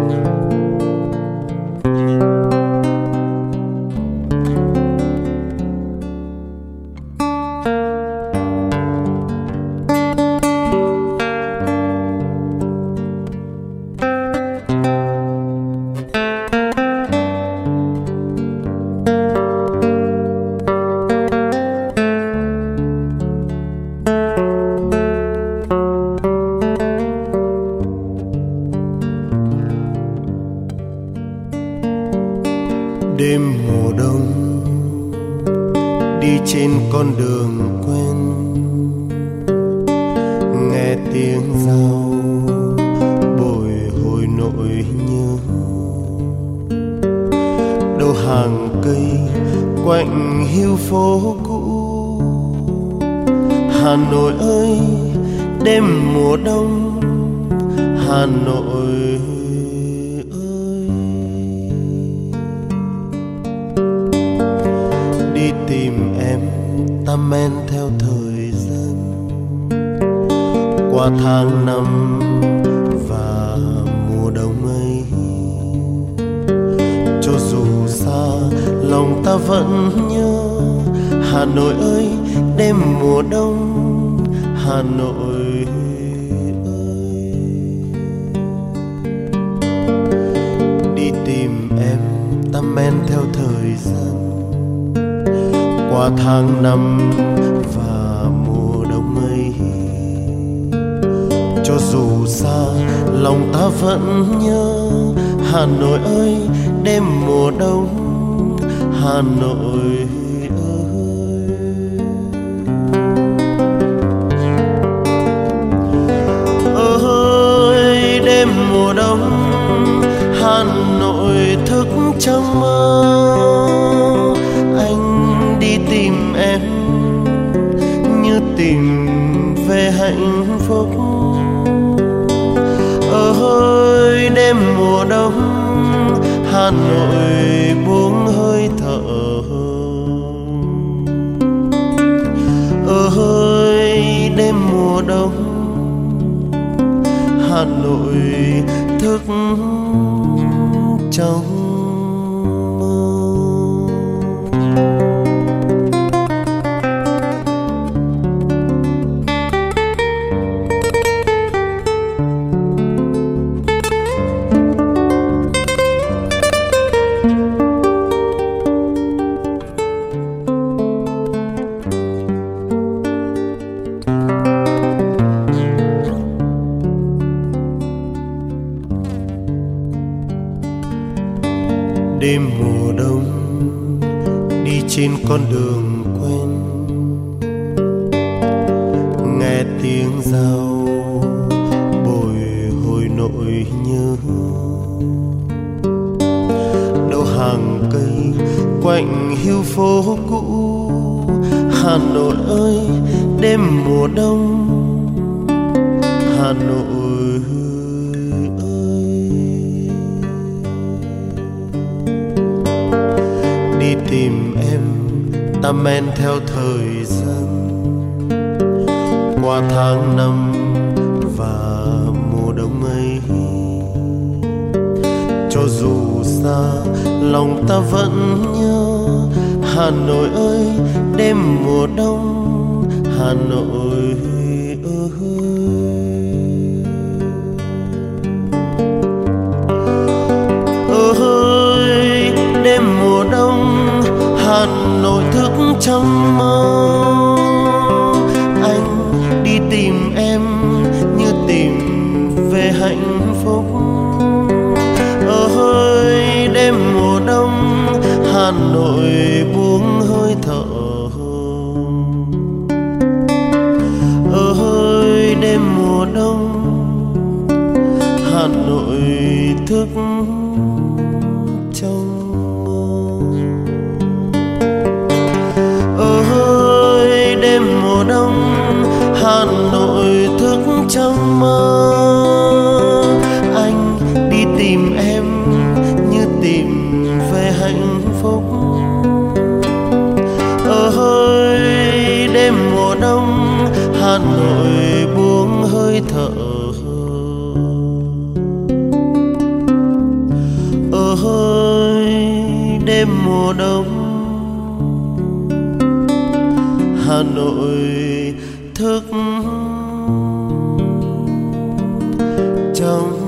Đêm mùa đông đi trên con đường quen, nghe tiếng dao bồi hồi nỗi nhớ. Đâu hàng cây quạnh hiu phố cũ, Hà Nội ơi đêm mùa đông, Hà Nội tìm em ta men theo thời gian qua tháng năm và mùa đông ấy. Cho dù xa lòng ta vẫn nhớ Hà Nội ơi đêm mùa đông, Hà Nội ơi. Đi tìm em ta men theo thời gian qua tháng năm và mùa đông ấy. Cho dù xa lòng ta vẫn nhớ Hà Nội ơi đêm mùa đông, Hà Nội ơi. Ơi đêm mùa đông, Hà Nội thức trong mơ. Tìm em như tìm về hạnh phúc. Ơi đêm mùa đông, Hà Nội buông hơi thở. Ơi đêm mùa đông, Hà Nội thức trong đêm mùa đông đi trên con đường quen, nghe tiếng dao bồi hồi nỗi nhớ. Đâu hàng cây quạnh hiu phố cũ, Hà Nội ơi đêm mùa đông, Hà Nội tìm em ta men theo thời gian qua tháng năm và mùa đông ấy. Cho dù xa lòng ta vẫn nhớ Hà Nội ơi đêm mùa đông, Hà Nội ơi. Ơi đêm mùa đông, Hà Nội thức trong mơ. Anh đi tìm em như tìm về hạnh phúc. Ơi đêm mùa đông, Hà Nội buông hơi thở. Ơi đêm mùa đông, Hà Nội thức trong đêm mùa đông, Hà Nội thức trong mơ. Anh đi tìm em như tìm về hạnh phúc. Ơi đêm mùa đông, Hà Nội buông hơi thở. ơi đêm mùa đông, Hà Nội thức trong